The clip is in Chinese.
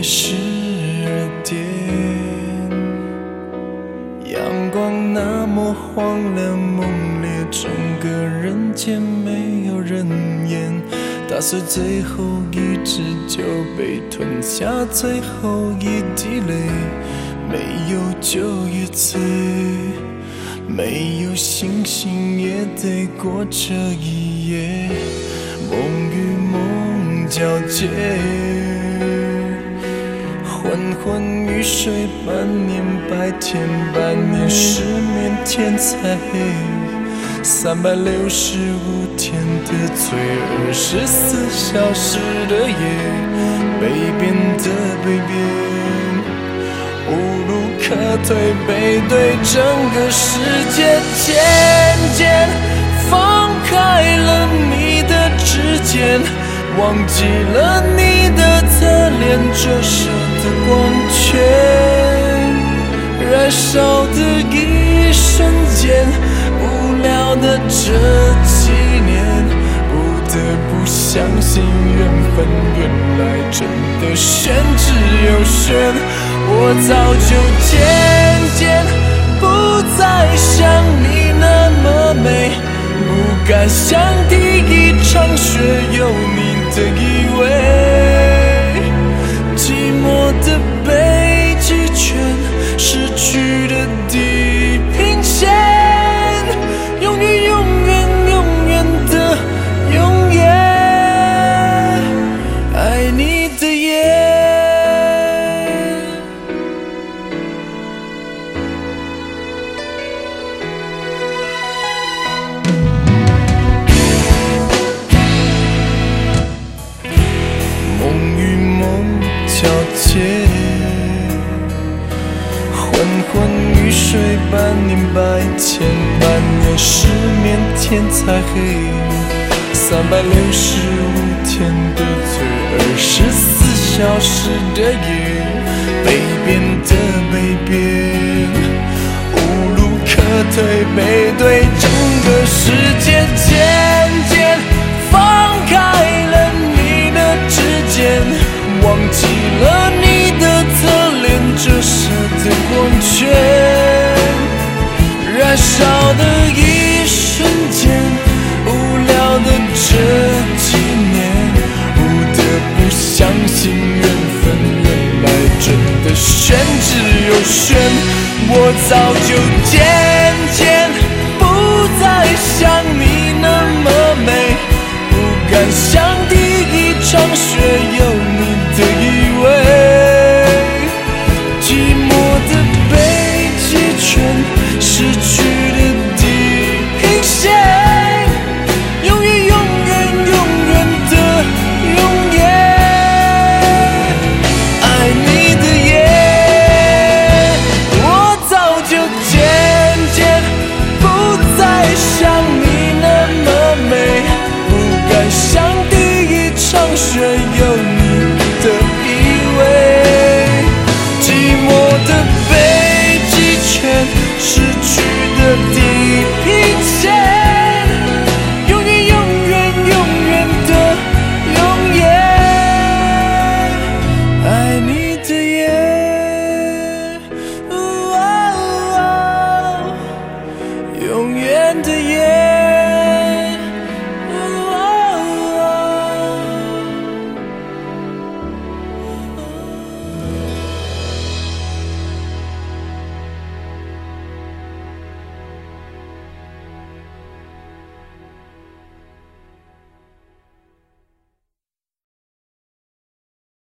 12点，阳光那么荒凉猛烈，整个人间没有人烟，打碎最后一支酒，被吞下最后一滴泪，没有酒也醉，没有星星也得过这一夜，梦与梦交接，昏昏欲睡，半年白天，半年失眠，天才黑，365天的醉，24小时的夜，北边的北边，无路可退，背对整个世界，渐渐放开了你的指尖，忘记了你的侧脸，折射的光圈，燃烧的一瞬间，无聊的这几年，不得不相信缘分原来真的玄之又玄，我早就渐渐不再像你那么美，不敢像第一场雪有你的依偎，寂寞的北极圈，失去的地平线，永远永远永远的永远，爱你的夜。交接，昏昏欲睡，半年白天，半年失眠，天才黑，365天的醉，24小时的夜，北边的北边，无路可退，背对整个世界，渐渐放开了你的指尖，忘记了你的侧脸，折射的光圈，燃烧的一瞬间，无聊的这几年，不得不相信缘分原来真的玄之又玄，我早就渐渐不再像你那么美，不敢像第一场雪有你的依偎，寂寞的北极圈，失去的地平线，永远永远永远的永远，爱你的夜，我早就渐渐不再像你那么美，不敢像第一场雪有你的依偎，寂寞的北极圈，失去的地平线，永远永远永远的永远，爱你的夜，永远的夜。